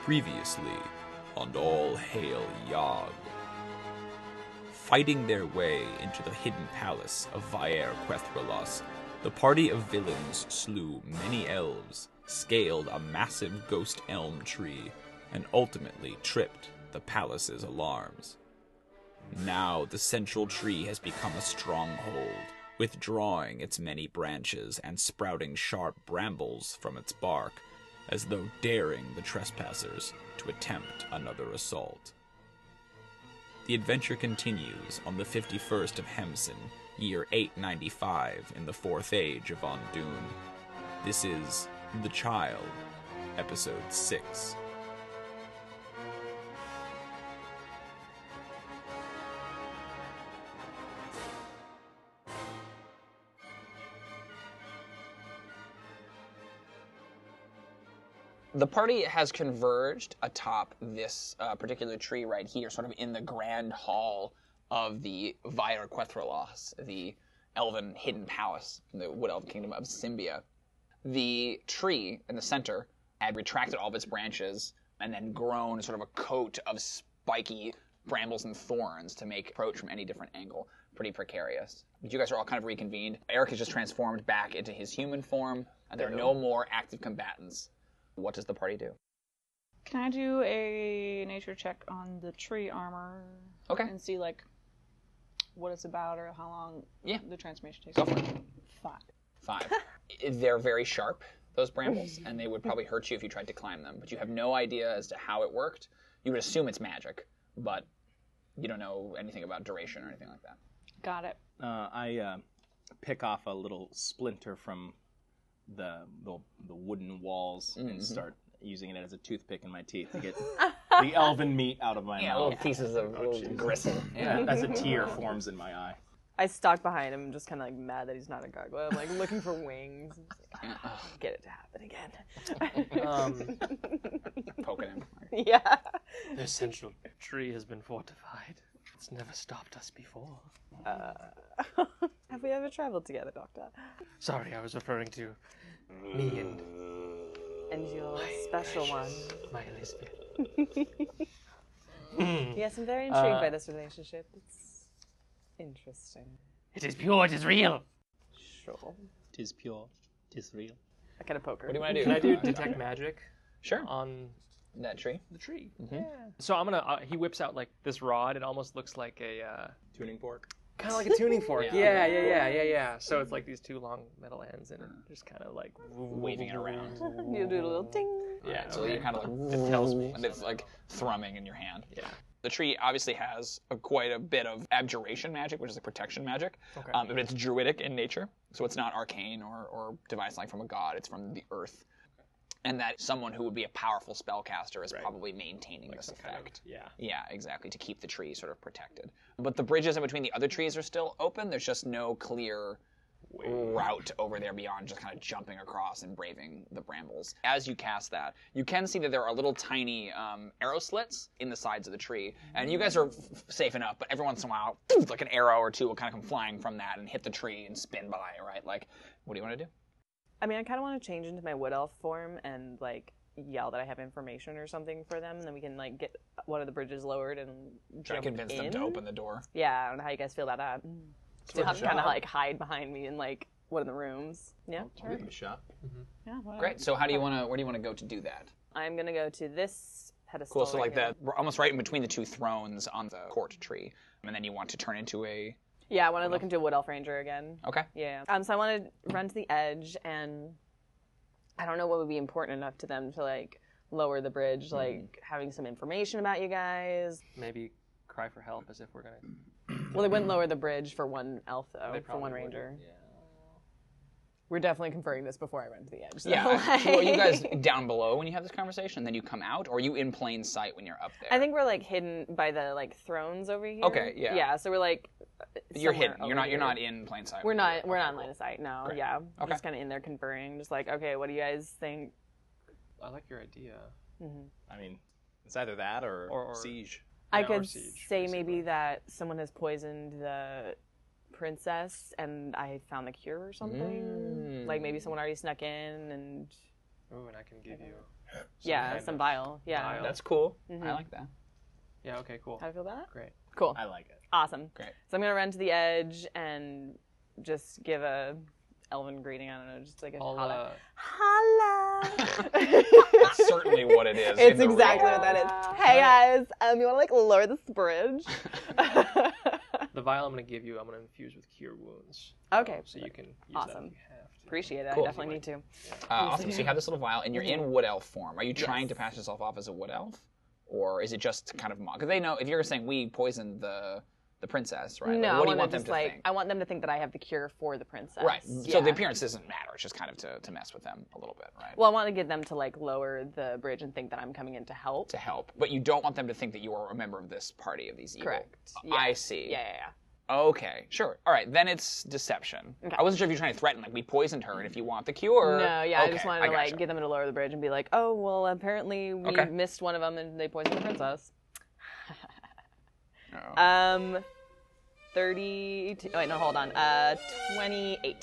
Previously on All Hail Yogg. Fighting their way into the hidden palace of Vaer Quethralos, the party of villains slew many elves, scaled a massive ghost elm tree, and ultimately tripped the palace's alarms. Now the central tree has become a stronghold, withdrawing its many branches and sprouting sharp brambles from its bark, as though daring the trespassers to attempt another assault. The adventure continues on the 51st of Hemsin, year 895 in the 4th Age of Ondune. This is The Child, Episode 6. The party has converged atop this particular tree right here, sort of in the grand hall of the Vaer Quethralos, the elven hidden palace in the wood elven kingdom of Symbia. The tree in the center had retracted all of its branches and then grown sort of a coat of spiky brambles and thorns to make approach from any different angle. Pretty precarious. But you guys are all kind of reconvened. Eric has just transformed back into his human form, and there are no more active combatants. What does the party do? Can I do a nature check on the tree armor? Okay. And see, like, what it's about or how long the transformation takes? Go for it. 5. They're very sharp, those brambles, and they would probably hurt you if you tried to climb them. But you have no idea as to how it worked. You would assume it's magic, but you don't know anything about duration or anything like that. Got it. I pick off a little splinter from the wooden walls and start using it as a toothpick in my teeth to get the elven meat out of my mouth. Little pieces of gristle. Yeah, as a tear forms in my eye. I stalk behind him, just kind of like mad that he's not a gargoyle. I'm like looking for wings. Get it to happen again. Poking him. Yeah. The central tree has been fortified. It's never stopped us before. Have we ever traveled together, Doctor? Sorry, I was referring to me And your special one. my Elizabeth. Yes, I'm very intrigued by this relationship. It's interesting. It is pure, it is real. Sure. Tis pure, tis real. I kind of poke her. What do you want to do? Can I do detect magic Sure. on That tree? the tree? Yeah. So I'm gonna. He whips out like this rod. It almost looks like a Tuning fork. kind of like a tuning fork. Yeah. So it's like these two long metal ends, and just kind of like Waving it around. You do a little ding. Yeah. So you're kind of like, It tells me. and it's like thrumming in your hand. Yeah. The tree obviously has quite a bit of abjuration magic, which is like protection magic. Okay. But it's druidic in nature, so it's not arcane or device like from a god. It's from the earth. And that someone who would be a powerful spellcaster is probably maintaining this effect. Yeah, exactly, to keep the tree sort of protected. But the bridges in between the other trees are still open. There's just no clear route over there beyond just kind of jumping across and braving the brambles. As you cast that, you can see that there are little tiny arrow slits in the sides of the tree. And you guys are safe enough, but every once in a while, like an arrow or two will kind of come flying from that and hit the tree and spin by, right? Like, what do you want to do? I mean, I kind of want to change into my wood elf form and like yell that I have information or something for them, and then we can like get one of the bridges lowered and Try to jump convince them to in. open the door. Yeah, I don't know how you guys feel about that. So have kind of like hide behind me in like one of the rooms. Yeah, I'll give him a shot. yeah. Whatever. Great. So how do you want to? Where do you want to go to do that? I'm gonna go to this pedestal. Cool. So right like here. that, we're almost right in between the two thrones on the court tree, and then you want to turn into a. Yeah, I want to look into a wood elf ranger again. Okay. Yeah. So I want to run to the edge, and I don't know what would be important enough to them to like lower the bridge, like having some information about you guys. Maybe cry for help as if we're gonna. Well, they wouldn't lower the bridge for one elf though, They for probably one wouldn't, ranger. Yeah. We're definitely conferring this before I run to the edge. So, Yeah. like- So are you guys down below when you have this conversation, and then you come out, or are you in plain sight when you're up there? I think we're like hidden by the like thrones over here. Okay, yeah. Yeah, so we're like. you're somewhere hidden. over You're here. not in plain sight. We're not in Okay, line of sight. No. Great. Yeah. Okay. Just kind of in there conferring, just like, okay, what do you guys think? I like your idea. I mean, it's either that or, Or- siege. I Yeah, or could siege, say basically. maybe that someone has poisoned the princess and I found the cure or something. Like maybe someone already snuck in and Ooh, and I can give you. Some bile. Yeah. Bile. That's cool. I like that. Yeah. Okay. Cool. How do you feel about that? Great. Cool. I like it. Awesome. Great. So I'm gonna run to the edge and just give a elven greeting. I don't know, just like a holla. Holla. That's certainly what it is. It's exactly what that is. Hey guys, you want to like lower this bridge? The vial I'm going to give you, I'm going to infuse with Cure Wounds. Okay. So you can use Awesome. that if you have to. Appreciate it. Cool. I definitely need to. Awesome. So you have this little vial, and you're in Wood Elf form. Are you trying to pass yourself off as a Wood Elf? Or is it just kind of mock? Because they know, if you're saying we poisoned the princess, right? No, like, what do I you want them to think? I want them to think that I have the cure for the princess. Right. Yeah. So the appearance doesn't matter. It's just kind of to mess with them a little bit, right? Well, I want to get them to like lower the bridge and think that I'm coming in to help. To help. But you don't want them to think that you are a member of this party of these evil. Correct. Yeah. I see. Yeah. Okay, sure. All right, then it's deception. Okay. I wasn't sure if you're trying to threaten, like, we poisoned her, and if you want the cure... No, yeah, okay, I just wanted to like get them to lower the bridge and be like, oh, well, apparently we missed one of them and they poisoned the princess. 32. Oh, wait, no, hold on. 28.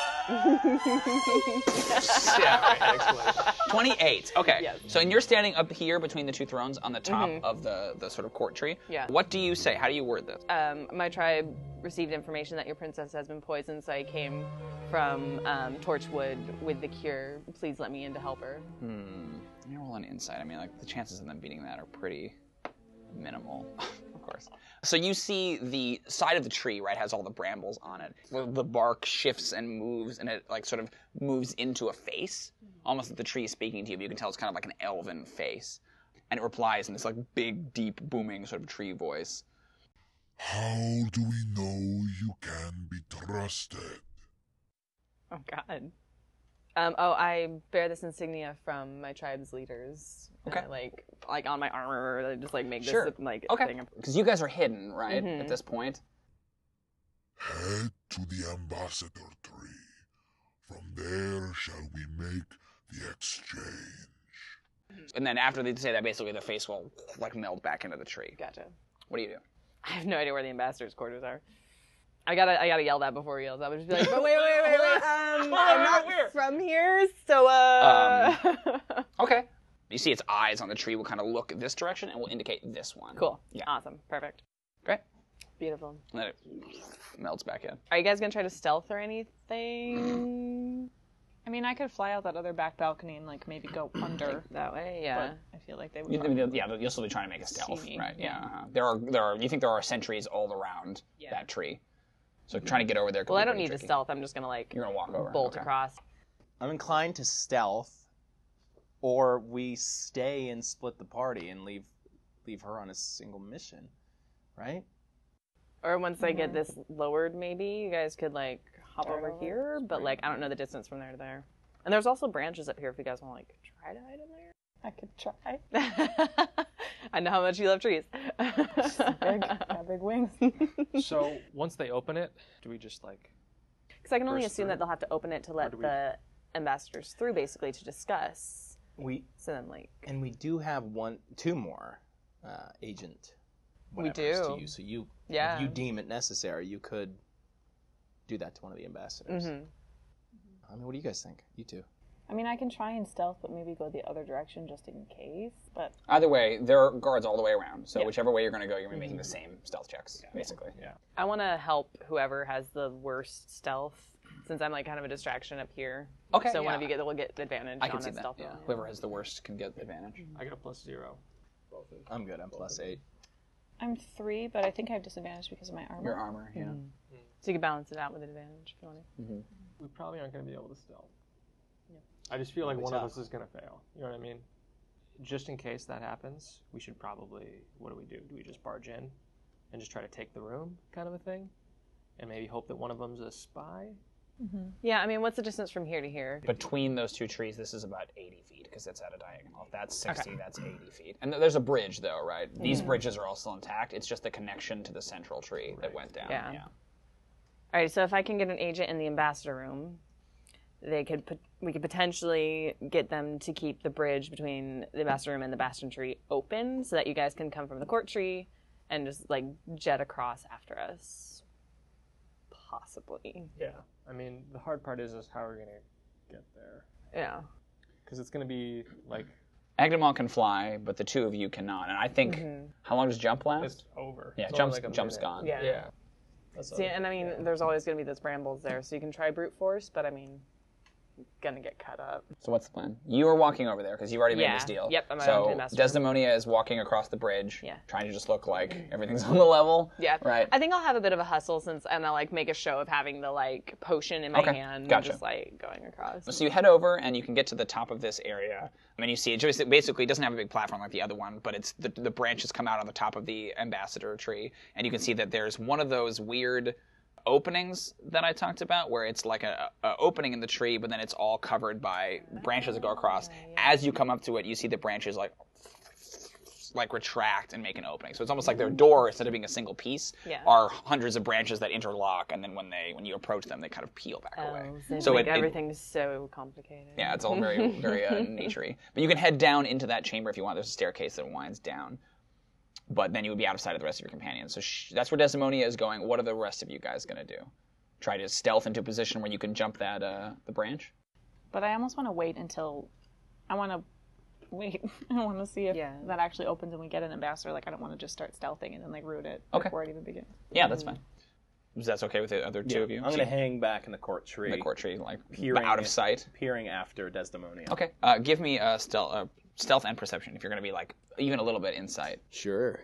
Yeah, excellent. 28. Okay. Yes. So you're standing up here between the two thrones on the top of the sort of court tree. Yeah. What do you say? How do you word this? My tribe received information that your princess has been poisoned, so I came from Torchwood with the cure. Please let me in to help her. You roll an insight. I mean, like, the chances of them beating that are pretty minimal, of course. So you see the side of the tree, right, has all the brambles on it. The bark shifts and moves, and it, like, sort of moves into a face, almost like the tree is speaking to you, but you can tell it's kind of like an elven face. And it replies in this, like, big, deep, booming sort of tree voice. How do we know you can be trusted? Oh, God. I bear this insignia from my tribe's leaders. Okay. Like on my armor, I just like make this like thing. Because you guys are hidden, right, at this point? Head to the ambassador tree. From there shall we make the exchange. And then after they say that, basically the face will like meld back into the tree. Gotcha. What do you do? I have no idea where the ambassador's quarters are. I gotta yell that before he yells. I would just be like, but wait. I'm not from here, so Okay. You see its eyes on the tree will kind of look this direction and will indicate this one. Cool. Yeah. Awesome. Perfect. Great. Beautiful. And then it melts back in. Are you guys gonna try to stealth or anything? I mean, I could fly out that other back balcony and like maybe go under that way. Yeah. But I feel like they would. You'll still be trying to make a stealth, See me. right? Yeah. There are. You think there are sentries all around that tree? So trying to get over there. Well, I don't need the stealth. I'm just gonna like. You're gonna walk over. Bolt across. I'm inclined to stealth, or we stay and split the party and leave her on a single mission, right? Or once I get this lowered, maybe you guys could like hop over here. But like I don't know the distance from there to there. And there's also branches up here if you guys want to like try to hide in there. I could try. I know how much you love trees. Got big wings. So once they open it, do we just like? Because I can only burst assume through? that they'll have to open it to let the ambassadors through, basically, to discuss. So then, like, and we do have two more agent. We whatevers do. To use. So Yeah. if you deem it necessary, you could do that to one of the ambassadors. Mm-hmm. I mean, what do you guys think? You two. I mean, I can try and stealth, but maybe go the other direction just in case. But Either way, there are guards all the way around. So whichever way you're going to go, you're going to be making the same stealth checks, basically. Yeah. I want to help whoever has the worst stealth, since I'm like kind of a distraction up here. Okay. So one of you will get advantage I on can see that that. stealth. Yeah. Whoever has the worst can get advantage. I got a +0. Both of I'm good. I'm +8. I'm 3, but I think I have disadvantage because of my armor. Your armor, yeah. So you can balance it out with advantage if you want to. We probably aren't going to be able to stealth. I just feel like one of us is going to fail. You know what I mean? Just in case that happens, we should probably, what do? Do we just barge in and just try to take the room kind of a thing? And maybe hope that one of them's a spy? Yeah, I mean, what's the distance from here to here? Between those two trees, this is about 80 feet because it's at a diagonal. If that's 60, that's 80 feet. And there's a bridge, though, right? These bridges are all still intact. It's just the connection to the central tree that went down. Yeah. All right, so if I can get an agent in the ambassador room, we could potentially get them to keep the bridge between the ambassador room and the bastion tree open so that you guys can come from the court tree and just like jet across after us. Possibly. Yeah. I mean, the hard part is how we're going to get there. Yeah. Because it's going to be like... Agnemon can fly, but the two of you cannot. And I think, how long does jump last? It's over. Yeah, It's jump's only like a jump's minute. gone. Yeah. That's See, and I mean, there's always going to be those brambles there, so you can try brute force, but I mean, gonna get cut up. So what's the plan? You are walking over there because you already made Yeah. this deal. Yep, I'm so out to the master room. Desdemonia is walking across the bridge, Yeah. trying to just look like everything's on the level. Yeah, Right. I think I'll have a bit of a hustle and I'll like make a show of having the like potion in my Okay, hand, gotcha. and just like going across. So you head over and you can get to the top of this area. I mean, you see it just basically doesn't have a big platform like the other one, but it's the branches come out on the top of the ambassador tree, and you can see that there's one of those weird openings that I talked about, where it's like a opening in the tree, but then it's all covered by branches that go across. As you come up to it, you see the branches like retract and make an opening. So it's almost like their door, instead of being a single piece, are hundreds of branches that interlock, and then when you approach them, they kind of peel back away. So everything's so complicated. Yeah, it's all very very naturey. But you can head down into that chamber if you want. There's a staircase that winds down. But then you would be out of sight of the rest of your companions. So that's where Desdemonia is going. What are the rest of you guys going to do? Try to stealth into a position where you can jump that the branch? But I almost want to wait until... I want to wait. I want to see if that actually opens and we get an ambassador. Like, I don't want to just start stealthing and then, like, ruin it before it even begins. Yeah, that's fine. Is that okay with the other two of you? I'm going to hang back in the court tree. In the court tree, like, peering, out of sight. Peering after Desdemonia. Okay. Give me a stealth and perception if you're going to be, like, even a little bit insight. Sure.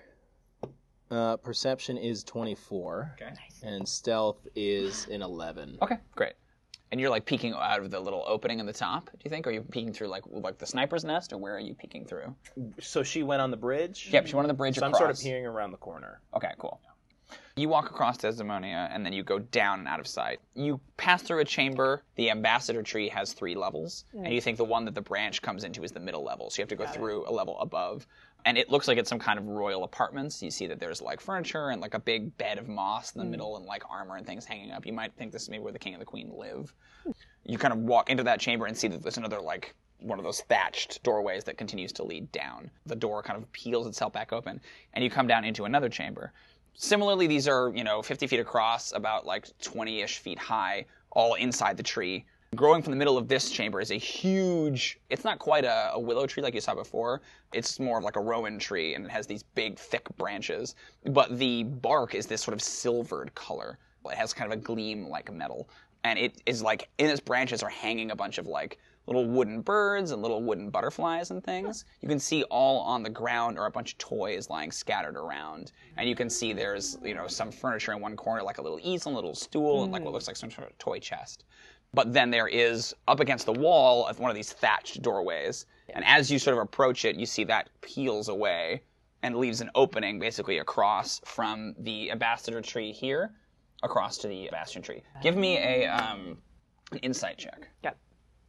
Perception is 24. Okay. And stealth is an 11. Okay, great. And you're, like, peeking out of the little opening in the top, do you think? Or are you peeking through, like the sniper's nest, or where are you peeking through? So she went on the bridge? Yep, she went on the bridge across. I'm sort of peering around the corner. Okay, cool. You walk across Desdemonia, and then you go down and out of sight. You pass through a chamber. The ambassador tree has 3 levels, and you think the one that the branch comes into is the middle level, so you have to go through a level above. And it looks like it's some kind of royal apartments. You see that there's, like, furniture and, like, a big bed of moss in the middle and, like, armor and things hanging up. You might think this is maybe where the king and the queen live. You kind of walk into that chamber and see that there's another, like, one of those thatched doorways that continues to lead down. The door kind of peels itself back open, and you come down into another chamber. Similarly, these are, 50 feet across, about, like, 20-ish feet high, all inside the tree. Growing from the middle of this chamber is a huge, it's not quite a willow tree like you saw before. It's more of like a rowan tree, and it has these big, thick branches. But the bark is this sort of silvered color. It has kind of a gleam like metal. And it is like, in its branches are hanging a bunch of like little wooden birds and little wooden butterflies and things. You can see all on the ground are a bunch of toys lying scattered around. And you can see there's, some furniture in one corner, like a little easel, a little stool, and like what looks like some sort of toy chest. But then there is, up against the wall of one of these thatched doorways, and as you sort of approach it, you see that peels away and leaves an opening basically across from the ambassador tree here, across to the bastion tree. Give me an insight check. Yep.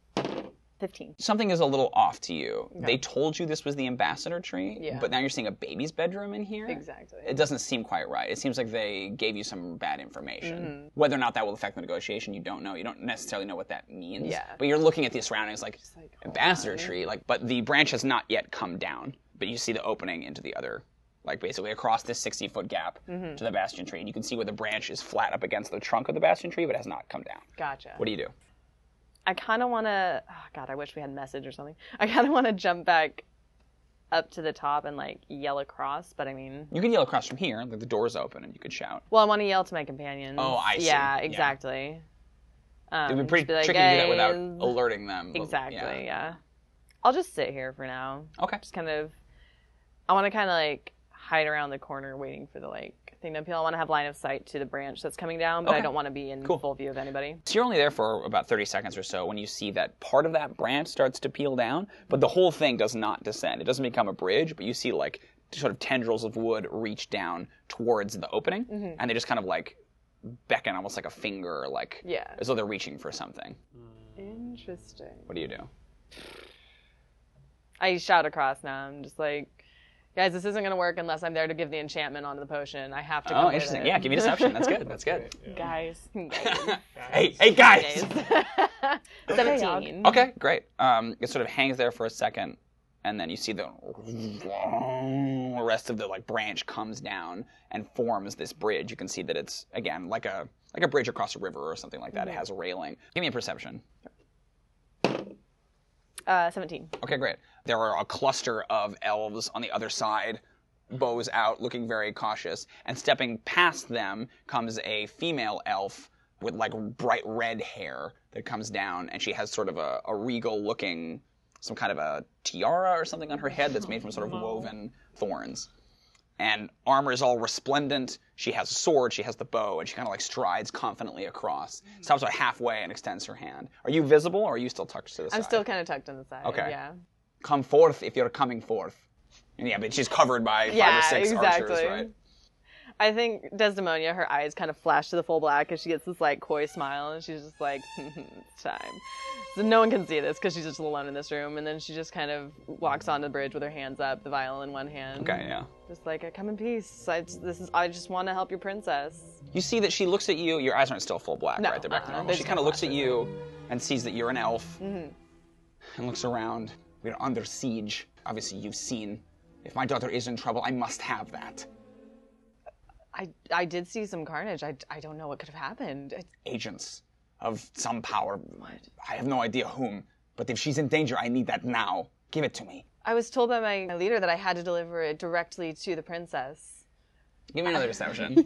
15. Something is a little off to you. Okay. They told you this was the ambassador tree, but now you're seeing a baby's bedroom in here. Exactly. It doesn't seem quite right. It seems like they gave you some bad information. Whether or not that will affect the negotiation, you don't know. You don't necessarily know what that means. Yeah. But you're looking at the surroundings like ambassador tree, but the branch has not yet come down. But you see the opening into the other, like basically across this 60-foot gap to the bastion tree. And you can see where the branch is flat up against the trunk of the bastion tree, but has not come down. Gotcha. What do you do? I kind of want to... Oh, God, I wish we had message or something. I kind of want to jump back up to the top and, like, yell across, but I mean... You can yell across from here. Like, the door's open and you could shout. Well, I want to yell to my companions. Oh, I see. Yeah, exactly. It would be pretty tricky to do that without alerting them. Exactly, yeah. I'll just sit here for now. Okay. Just kind of... I want to kind of, like, hide around the corner waiting for the, like, thing to peel. I want to have line of sight to the branch that's coming down, but I don't want to be in full view of anybody. So you're only there for about 30 seconds or so when you see that part of that branch starts to peel down, but the whole thing does not descend. It doesn't become a bridge, but you see like sort of tendrils of wood reach down towards the opening, and they just kind of like beckon almost like a finger, like as though they're reaching for something. Interesting. What do you do? I shout across now. I'm just like, guys, this isn't going to work unless I'm there to give the enchantment onto the potion. I have to go. Oh, interesting. Yeah, give me deception. That's good. That's good. Guys. Hey, guys! 17. Okay, great. It sort of hangs there for a second, and then you see the rest of the like branch comes down and forms this bridge. You can see that it's, again, like a bridge across a river or something like that. It has a railing. Give me a perception. 17. Okay, great. There are a cluster of elves on the other side, bows out, looking very cautious. And stepping past them comes a female elf with like bright red hair that comes down, and she has sort of a regal-looking, some kind of a tiara or something on her head that's made from sort of woven thorns. And armor is all resplendent. She has a sword, she has the bow, and she kind of like strides confidently across. Stops about halfway and extends her hand. Are you visible, or are you still tucked to the side? I'm still kind of tucked on the side. Okay. Yeah. Come forth if you're coming forth. And yeah, but she's covered by 5 or 6 archers, right? I think Desdemonia, her eyes kind of flash to the full black as she gets this like coy smile, and she's just like, it's time. So no one can see this because she's just alone in this room, and then she just kind of walks on the bridge with her hands up, the vial in one hand. Okay, yeah. Just like, come in peace. I just want to help your princess. You see that she looks at you. Your eyes aren't still full black, right? They're back to normal. She kind of looks at you and sees that you're an elf, and looks around. We're under siege. Obviously, you've seen. If my daughter is in trouble, I must have that. I did see some carnage. I don't know what could have happened. Agents of some power. What? I have no idea whom. But if she's in danger, I need that now. Give it to me. I was told by my leader that I had to deliver it directly to the princess. Give me another deception.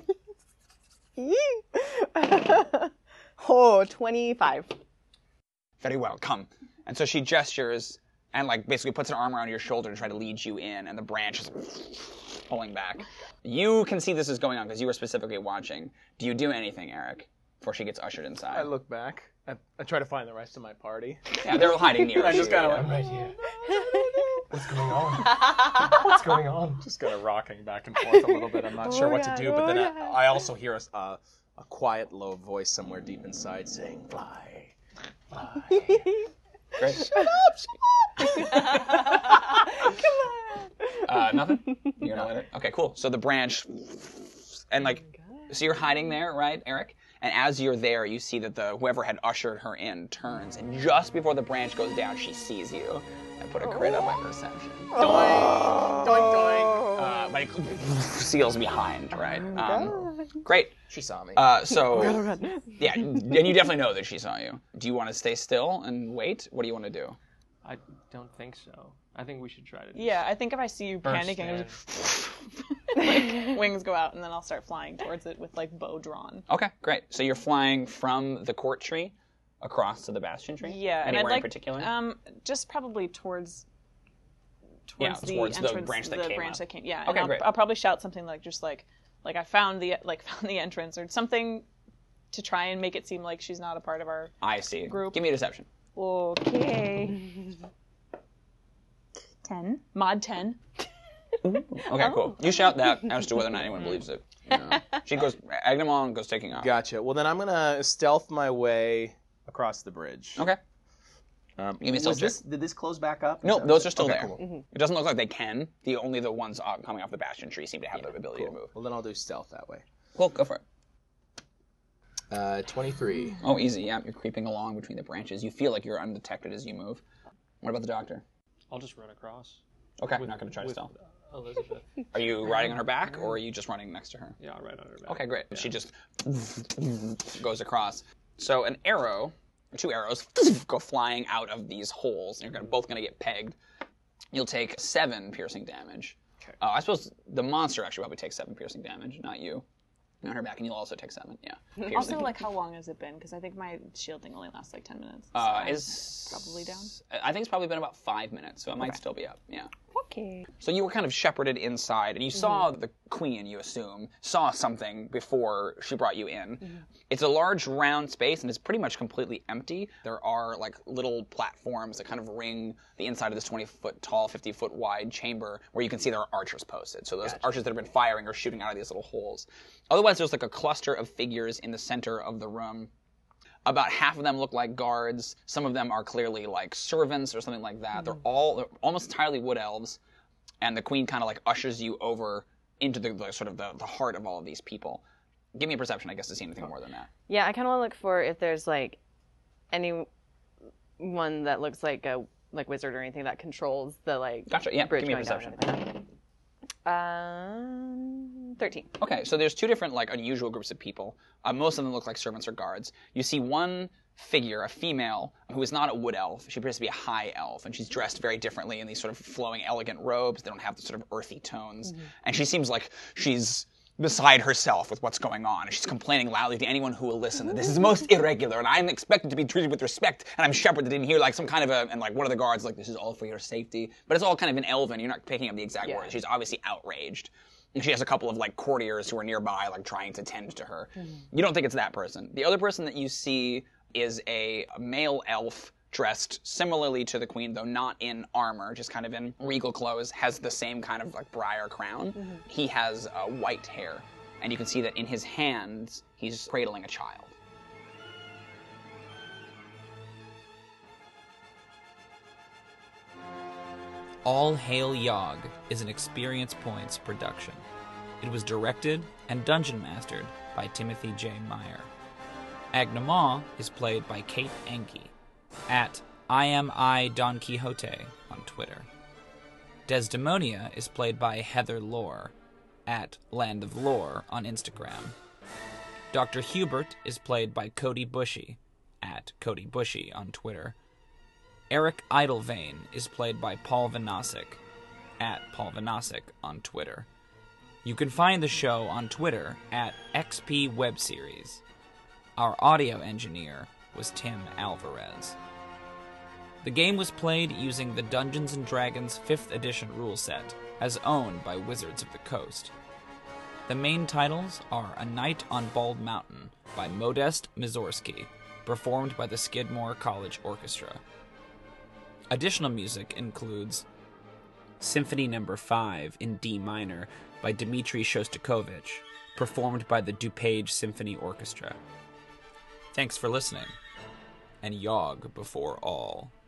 25. Very well, come. And so she gestures and like basically puts her arm around your shoulder to try to lead you in, and the branch is pulling back. You can see this is going on because you were specifically watching. Do you do anything, Eric, before she gets ushered inside? I look back. I try to find the rest of my party. Yeah, they're hiding near you. I just kind of I'm right here. What's going on? What's going on? Just kind of rocking back and forth a little bit. I'm not sure what to do, but then I also hear a quiet, low voice somewhere deep inside saying, "Fly, fly." Great. Shut up! Come on. Nothing? You're not with it? Okay, cool. So the branch, and like, so you're hiding there, right, Eric? And as you're there, you see that whoever had ushered her in turns, and just before the branch goes down, she sees you. I put a crit on my perception. Doink, doink, doink. But it seals behind, right? Great. She saw me. Yeah, and you definitely know that she saw you. Do you want to stay still and wait? What do you want to do? I don't think so. I think we should try to. Yeah, I think if I see you panicking, I'm just like wings go out, and then I'll start flying towards it with like bow drawn. Okay, great. So you're flying from the court tree across to the bastion tree. Yeah, anywhere and I'd like, in particular? Just probably towards the entrance, the branch that came. Yeah. Okay, and great. I'll probably shout something like just like I found the entrance or something to try and make it seem like she's not a part of our group. Give me a deception. Okay. 10. Mod 10. Okay, cool. You shout that as to whether or not anyone believes it. Yeah. She goes, Agnemon goes taking off. Gotcha. Well, then I'm going to stealth my way across the bridge. Okay. Give me a stealth check. Did this close back up? No, those are still there. Cool. Mm-hmm. It doesn't look like they can. Only the ones coming off the bastion tree seem to have the ability to move. Well, then I'll do stealth that way. Cool, go for it. 23. Oh, easy, yeah. You're creeping along between the branches. You feel like you're undetected as you move. What about the doctor? I'll just run across. Okay, I'm not going to try to stealth. Elizabeth. Are you riding on her back, or are you just running next to her? Yeah, I'll ride on her back. Okay, great. Yeah. She just goes across. So an arrow, or 2 arrows, go flying out of these holes, and you're both going to get pegged. You'll take 7 piercing damage. Okay. I suppose the monster actually probably takes 7 piercing damage, not you. On her back, and you'll also take 7. Yeah. Piercing. Also, like, how long has it been? Because I think my shielding only lasts like 10 minutes. So is probably down. I think it's probably been about 5 minutes, so it might still be up. Yeah. Okay. So you were kind of shepherded inside, and you saw the queen, you assume, saw something before she brought you in. Mm-hmm. It's a large round space, and it's pretty much completely empty. There are like little platforms that kind of ring the inside of this 20-foot tall, 50-foot wide chamber where you can see there are archers posted. So those archers that have been firing are shooting out of these little holes. Otherwise, there's like a cluster of figures in the center of the room. About half of them look like guards. Some of them are clearly like servants or something like that. They're almost entirely wood elves. And the queen kind of like ushers you over into the sort of the heart of all of these people. Give me a perception, I guess, to see anything more than that. Yeah, I kind of want to look for if there's like anyone that looks like a wizard or anything that controls the like gotcha. Yeah, bridge give me a going perception. Down. 13. Okay, so there's 2 different like unusual groups of people. Most of them look like servants or guards. You see one figure, a female, who is not a wood elf. She appears to be a high elf, and she's dressed very differently in these sort of flowing, elegant robes. They don't have the sort of earthy tones. And she seems like she's beside herself with what's going on. And she's complaining loudly to anyone who will listen that this is most irregular, and I'm expected to be treated with respect, and I'm shepherded in here like some kind of and like one of the guards like, this is all for your safety. But it's all kind of in Elven. You're not picking up the exact words. She's obviously outraged. And she has a couple of like courtiers who are nearby, like trying to tend to her. You don't think it's that person. The other person that you see is a male elf dressed similarly to the queen, though not in armor, just kind of in regal clothes, has the same kind of like briar crown. He has white hair, and you can see that in his hands, he's cradling a child. All Hail Yogg is an Experience Points production. It was directed and dungeon mastered by Timothy J. Meyer. Agnamah is played by Kate Enke, at Don Quixote on Twitter. Desdemonia is played by Heather Lore, at Land of Lore on Instagram. Dr. Hubert is played by Cody Bushy, at Cody Bushy on Twitter. Eric Idlevane is played by Paul Vanasek, at Paul Vanasek on Twitter. You can find the show on Twitter at XP Web Series. Our audio engineer was Tim Alvarez. The game was played using the Dungeons & Dragons 5th edition rule set, as owned by Wizards of the Coast. The main titles are A Night on Bald Mountain by Modest Mussorgsky, performed by the Skidmore College Orchestra. Additional music includes Symphony No. 5 in D minor by Dmitri Shostakovich, performed by the DuPage Symphony Orchestra. Thanks for listening, and Yogg before all.